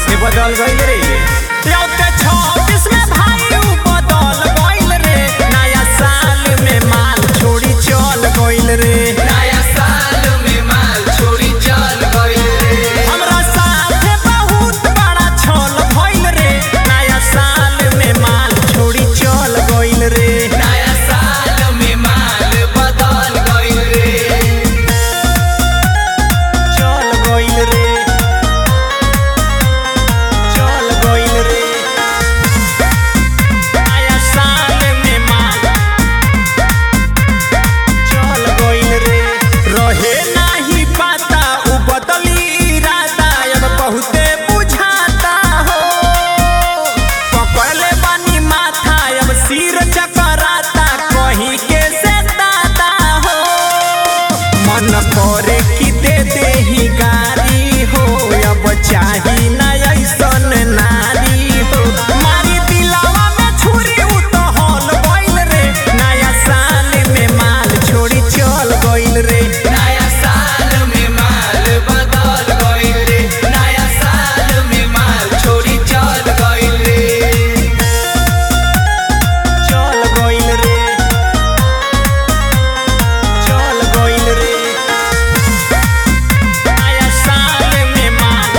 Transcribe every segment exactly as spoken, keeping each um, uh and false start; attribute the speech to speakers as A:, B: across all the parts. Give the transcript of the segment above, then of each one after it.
A: साथे बदल गइल रे। लौटे छब्बीस में भाई उ बदल गइल रे। नया साल में माल छोड़ी चल गइल रे।
B: नया साल में माल छोड़ी चल गइल रे।
A: हमरा साथे बहुत बड़ा छल भइल रे। नया साल में माल छोड़ी चल गइल रे।
B: नया साल में माल बदल गइल रे।
A: चल गइल रे। चल गइल रे। नया साल में माल चल गइल रे। रहे नाही पाता उ बदली इरादा अब बहुते बुझाता हो। पकड़ले बानी माथा अब सिर चकराता कहीं के से दादा हो। मन करे कि दे देही गारी हो अब चाही ना ऐसन नारी हो। मारी दिलावा में छुरी उ तो हल गइल रे। नया साल में माल छोड़ी चल गइल रे।
B: नया साल में माल बदल गइल रे। नया साल में माल छोड़ी चल गइल रे।
A: चल गइल रे। चल गइल रे। नया साल में माल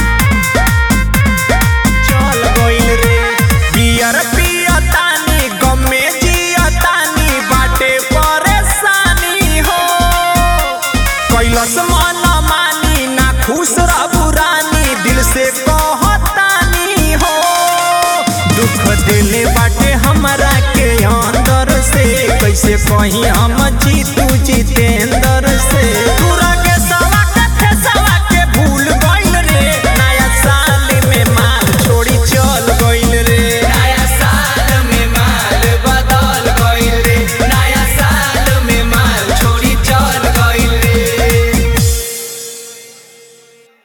A: चल गइल रे। बियर पियतानी गम में जियतानी बाटे परेशानी हो। कैलस मन मानी ना खुश रहबू रानी दिल से कहतानी हो। दुख दिले बाटे हमरा के अंदर से कैसे कहीं